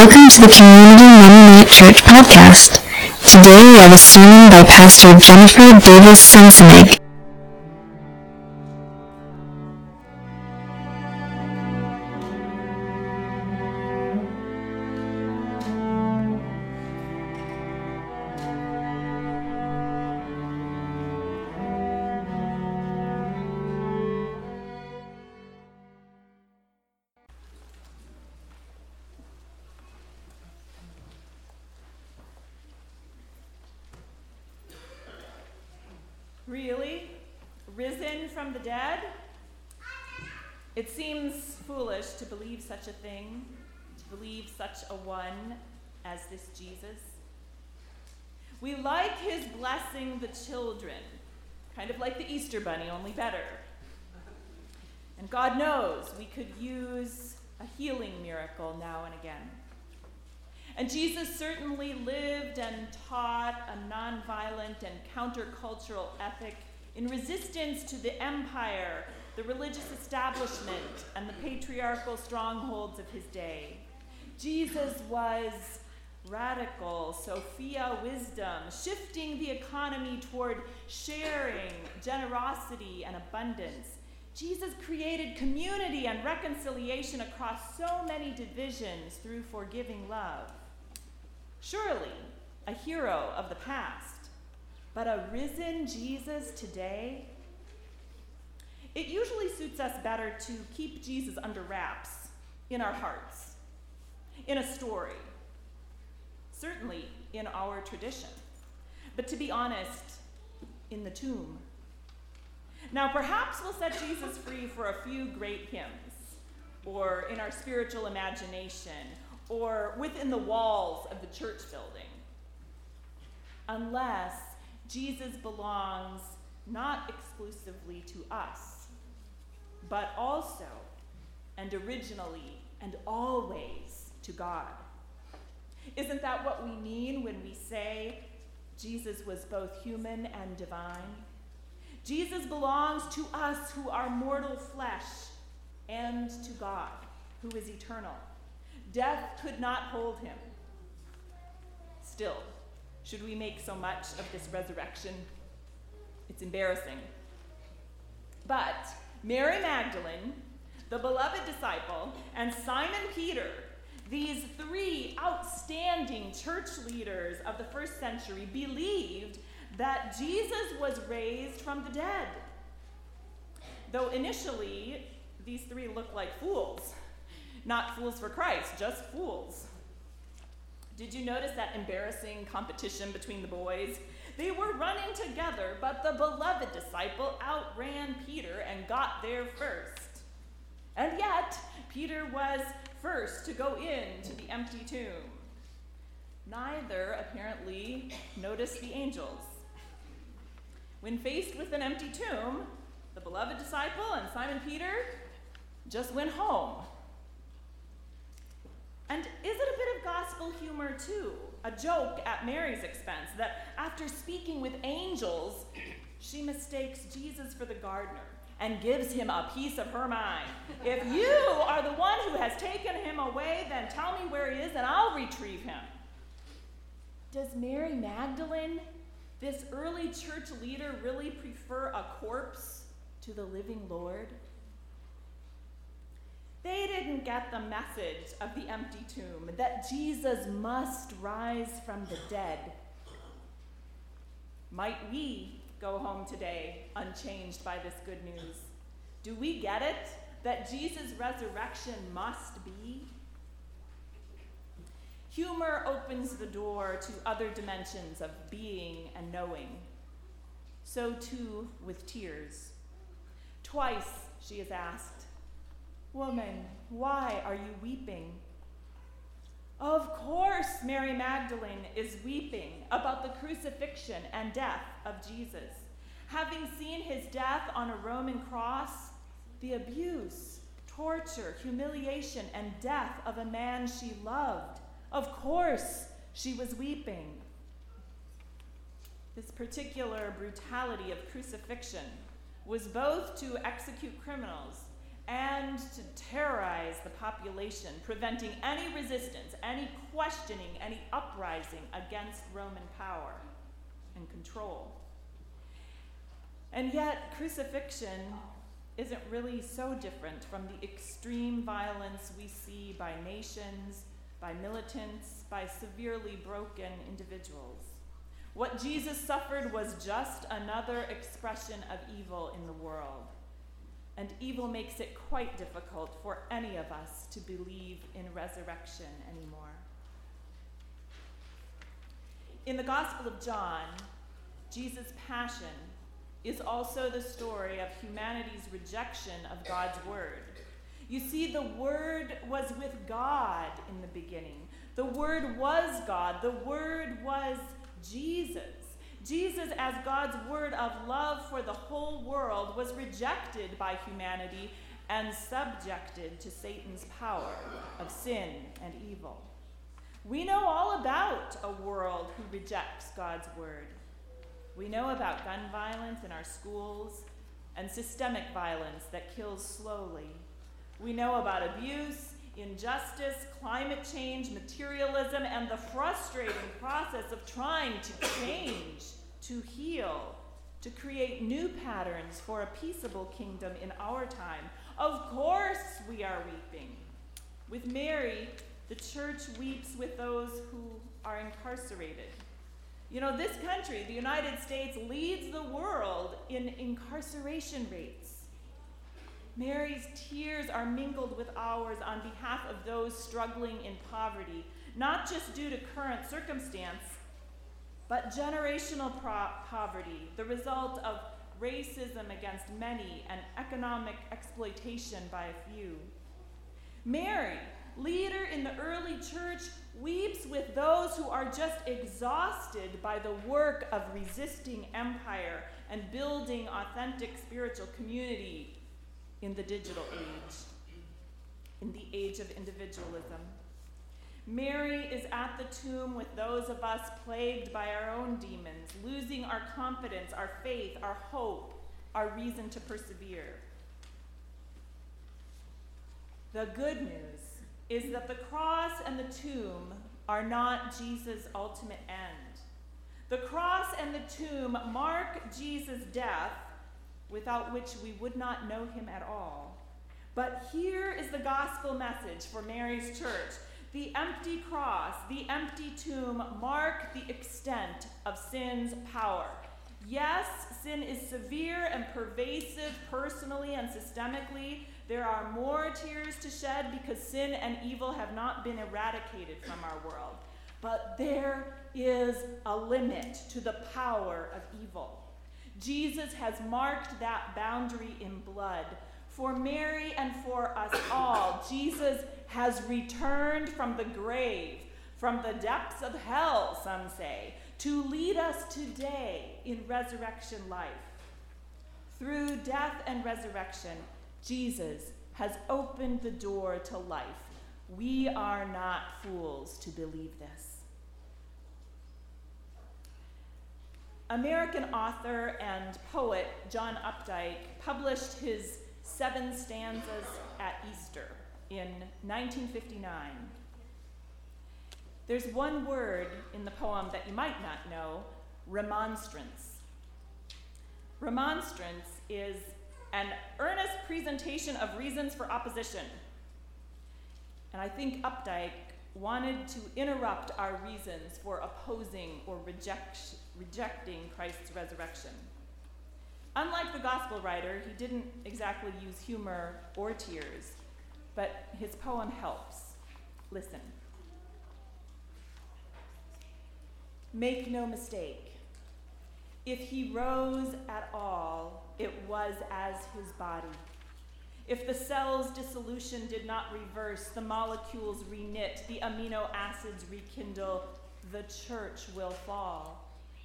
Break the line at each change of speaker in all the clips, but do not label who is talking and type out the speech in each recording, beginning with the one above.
Welcome to the Community Mennonite Church podcast. Today we have a sermon by Pastor Jennifer Davis Sensenig.
Really? Risen from the dead? It seems foolish to believe such a thing, to believe such a one as this Jesus. We like his blessing the children, kind of like the Easter Bunny, only better. And God knows we could use a healing miracle now and again. And Jesus certainly lived and taught a nonviolent and countercultural ethic in resistance to the empire, the religious establishment, and the patriarchal strongholds of his day. Jesus was radical, Sophia wisdom, shifting the economy toward sharing, generosity, and abundance. Jesus created community and reconciliation across so many divisions through forgiving love. Surely a hero of the past, but a risen Jesus today? It usually suits us better to keep Jesus under wraps in our hearts, in a story, certainly in our tradition, but to be honest, in the tomb. Now, perhaps we'll set Jesus free for a few great hymns, or in our spiritual imagination, or within the walls of the church building, unless Jesus belongs not exclusively to us, but also and originally and always to God. Isn't that what we mean when we say Jesus was both human and divine? Jesus belongs to us who are mortal flesh and to God, who is eternal. Death could not hold him. Still, should we make so much of this resurrection? It's embarrassing. But Mary Magdalene, the beloved disciple, and Simon Peter, these three outstanding church leaders of the first century, believed that Jesus was raised from the dead. Though initially, these three looked like fools. Not fools for Christ, just fools. Did you notice that embarrassing competition between the boys? They were running together, but the beloved disciple outran Peter and got there first. And yet, Peter was first to go into the empty tomb. Neither, apparently, noticed the angels. When faced with an empty tomb, the beloved disciple and Simon Peter just went home. And is it a bit of gospel humor, too? A joke at Mary's expense, that after speaking with angels, she mistakes Jesus for the gardener and gives him a piece of her mind. If you are the one who has taken him away, then tell me where he is and I'll retrieve him. Does Mary Magdalene, this early church leader, really prefer a corpse to the living Lord? They didn't get the message of the empty tomb, that Jesus must rise from the dead. Might we go home today unchanged by this good news? Do we get it, that Jesus' resurrection must be? Humor opens the door to other dimensions of being and knowing. So too with tears. Twice she is asked, "Woman, why are you weeping?" Of course, Mary Magdalene is weeping about the crucifixion and death of Jesus. Having seen his death on a Roman cross, the abuse, torture, humiliation, and death of a man she loved, of course she was weeping. This particular brutality of crucifixion was both to execute criminals and to terrorize the population, preventing any resistance, any questioning, any uprising against Roman power and control. And yet, crucifixion isn't really so different from the extreme violence we see by nations, by militants, by severely broken individuals. What Jesus suffered was just another expression of evil in the world. And evil makes it quite difficult for any of us to believe in resurrection anymore. In the Gospel of John, Jesus' passion is also the story of humanity's rejection of God's word. You see, the Word was with God in the beginning. The Word was God. The Word was Jesus. Jesus, as God's word of love for the whole world, was rejected by humanity and subjected to Satan's power of sin and evil. We know all about a world who rejects God's word. We know about gun violence in our schools and systemic violence that kills slowly. We know about abuse, injustice, climate change, materialism, and the frustrating process of trying to change, to heal, to create new patterns for a peaceable kingdom in our time. Of course we are weeping. With Mary, the church weeps with those who are incarcerated. You know, this country, the United States, leads the world in incarceration rates. Mary's tears are mingled with ours on behalf of those struggling in poverty, not just due to current circumstance, but generational poverty, the result of racism against many and economic exploitation by a few. Mary, leader in the early church, weeps with those who are just exhausted by the work of resisting empire and building authentic spiritual community in the digital age, in the age of individualism. Mary is at the tomb with those of us plagued by our own demons, losing our confidence, our faith, our hope, our reason to persevere. The good news is that the cross and the tomb are not Jesus' ultimate end. The cross and the tomb mark Jesus' death, without which we would not know him at all. But here is the gospel message for Mary's church. The empty cross, the empty tomb mark the extent of sin's power. Yes, sin is severe and pervasive personally and systemically. There are more tears to shed because sin and evil have not been eradicated from our world. But there is a limit to the power of evil. Jesus has marked that boundary in blood. For Mary and for us all, Jesus has returned from the grave, from the depths of hell, some say, to lead us today in resurrection life. Through death and resurrection, Jesus has opened the door to life. We are not fools to believe this. American author and poet John Updike published his 7 stanzas at Easter in 1959. There's one word in the poem that you might not know, remonstrance. Remonstrance is an earnest presentation of reasons for opposition. And I think Updike wanted to interrupt our reasons for opposing or rejecting Christ's resurrection. Unlike the gospel writer, he didn't exactly use humor or tears, but his poem helps. Listen. Make no mistake. If he rose at all, it was as his body. If the cell's dissolution did not reverse, the molecules reknit, the amino acids rekindle, the church will fall.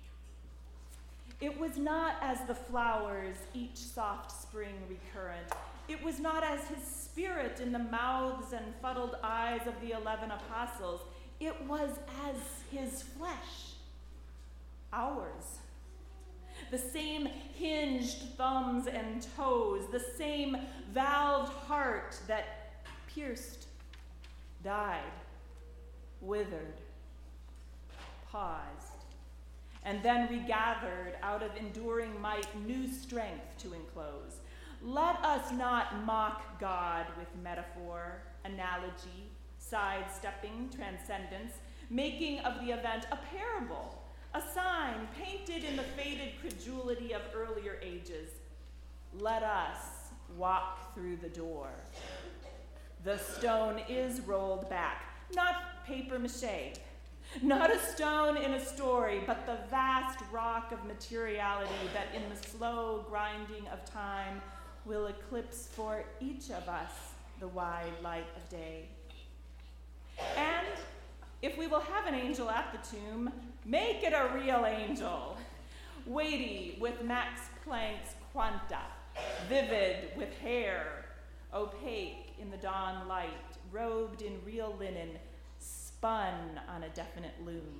It was not as the flowers, each soft spring recurrent. It was not as his spirit in the mouths and fuddled eyes of the 11 apostles. It was as his flesh, ours. the same hinged thumbs and toes, the same valved heart that pierced, died, withered, paused, and then regathered out of enduring might new strength to enclose. Let us not mock God with metaphor, analogy, sidestepping transcendence, making of the event a parable, a sign painted in the faded credulity of earlier ages. Let us walk through the door. The stone is rolled back, not papier-mâché, not a stone in a story, but the vast rock of materiality that in the slow grinding of time will eclipse for each of us the wide light of day. And if we will have an angel at the tomb, make it a real angel, weighty with Max Planck's quanta, vivid with hair, opaque in the dawn light, robed in real linen, spun on a definite loom.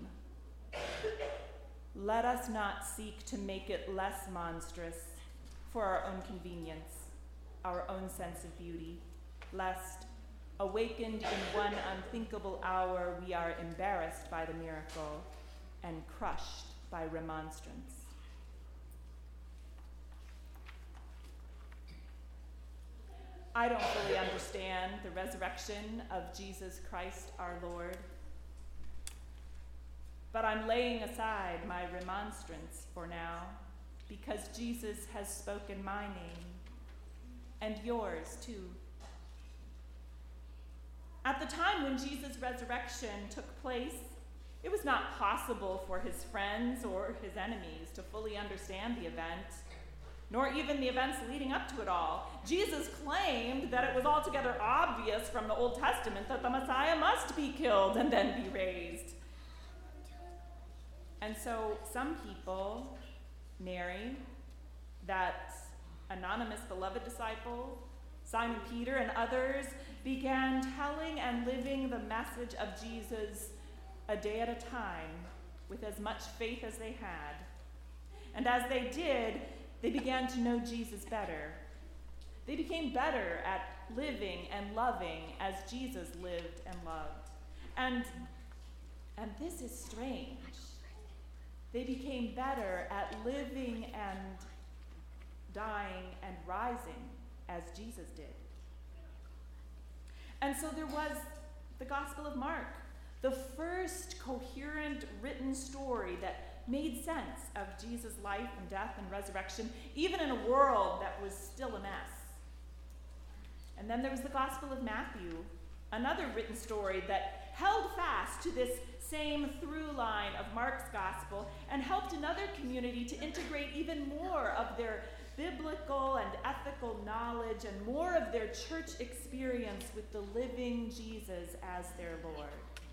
Let us not seek to make it less monstrous for our own convenience, our own sense of beauty, lest, awakened in one unthinkable hour, we are embarrassed by the miracle and crushed by remonstrance. I don't fully understand the resurrection of Jesus Christ our Lord, but I'm laying aside my remonstrance for now because Jesus has spoken my name and yours too. At the time when Jesus' resurrection took place, it was not possible for his friends or his enemies to fully understand the event, nor even the events leading up to it all. Jesus claimed that it was altogether obvious from the Old Testament that the Messiah must be killed and then be raised. And so some people, Mary, that anonymous beloved disciple, Simon Peter, and others, began telling and living the message of Jesus a day at a time with as much faith as they had. And as they did, they began to know Jesus better. They became better at living and loving as Jesus lived and loved. And this is strange. They became better at living and dying and rising as Jesus did. And so there was the Gospel of Mark, the first coherent written story that made sense of Jesus' life and death and resurrection, even in a world that was still a mess. And then there was the Gospel of Matthew, another written story that held fast to this same through line of Mark's Gospel and helped another community to integrate even more of their biblical and ethical knowledge and more of their church experience with the living Jesus as their Lord.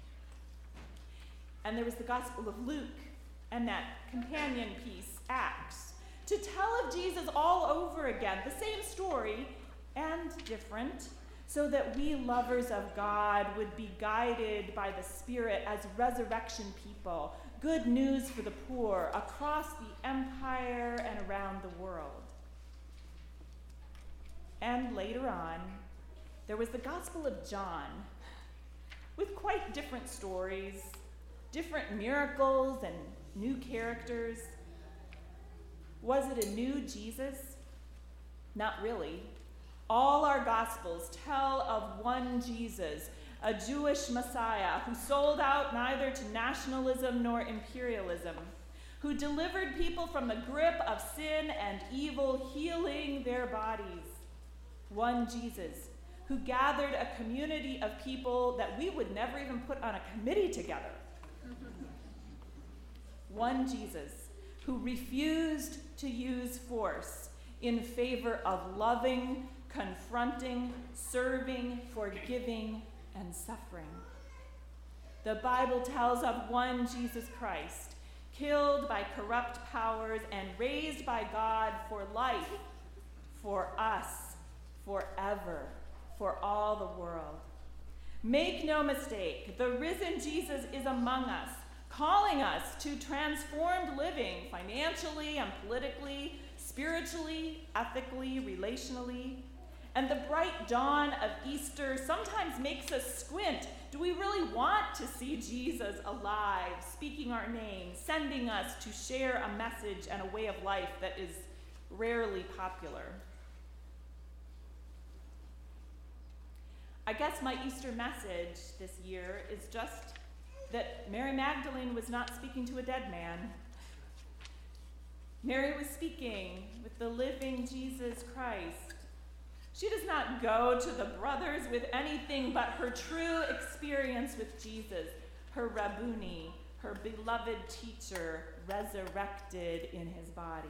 And there was the Gospel of Luke and that companion piece, Acts, to tell of Jesus all over again, the same story and different, so that we lovers of God would be guided by the Spirit as resurrection people, good news for the poor across the empire and around the world. And later on, there was the Gospel of John, with quite different stories, different miracles and new characters. Was it a new Jesus? Not really. All our Gospels tell of one Jesus, a Jewish Messiah who sold out neither to nationalism nor imperialism, who delivered people from the grip of sin and evil, healing their bodies. One Jesus who gathered a community of people that we would never even put on a committee together. One Jesus who refused to use force in favor of loving, confronting, serving, forgiving, and suffering. The Bible tells of one Jesus Christ, killed by corrupt powers and raised by God for life, for us, forever, for all the world. Make no mistake, the risen Jesus is among us, calling us to transformed living financially and politically, spiritually, ethically, relationally. And the bright dawn of Easter sometimes makes us squint. Do we really want to see Jesus alive, speaking our name, sending us to share a message and a way of life that is rarely popular? I guess my Easter message this year is just that Mary Magdalene was not speaking to a dead man. Mary was speaking with the living Jesus Christ. She does not go to the brothers with anything but her true experience with Jesus, her Rabboni, her beloved teacher, resurrected in his body.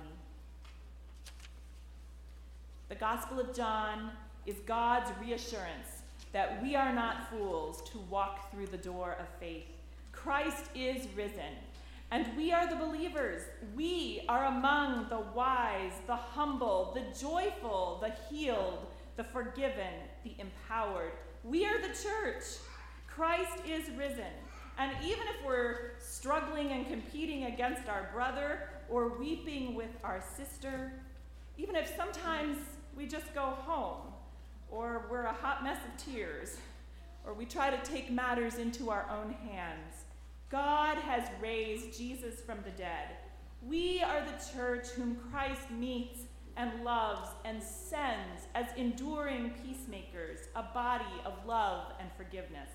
The Gospel of John is God's reassurance that we are not fools to walk through the door of faith. Christ is risen, and we are the believers. We are among the wise, the humble, the joyful, the healed, the forgiven, the empowered. We are the church. Christ is risen. And even if we're struggling and competing against our brother or weeping with our sister, even if sometimes we just go home or we're a hot mess of tears or we try to take matters into our own hands, God has raised Jesus from the dead. We are the church whom Christ meets and loves and sends as enduring peacemakers, a body of love and forgiveness.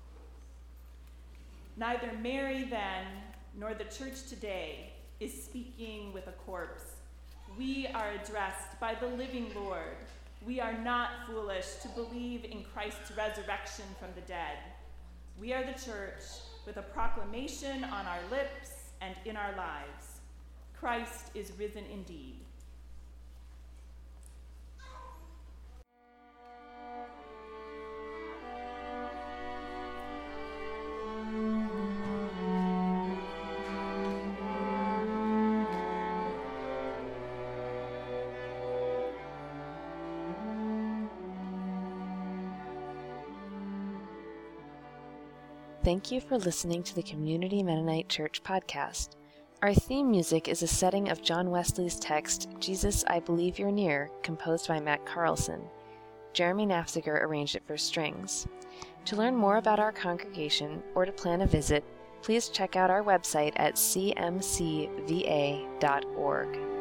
Neither Mary then nor the church today is speaking with a corpse. We are addressed by the living Lord. We are not foolish to believe in Christ's resurrection from the dead. We are the church with a proclamation on our lips and in our lives. Christ is risen indeed.
Thank you for listening to the Community Mennonite Church podcast. Our theme music is a setting of John Wesley's text, Jesus, I Believe You're Near, composed by Matt Carlson. Jeremy Nafziger arranged it for strings. To learn more about our congregation or to plan a visit, please check out our website at cmcva.org.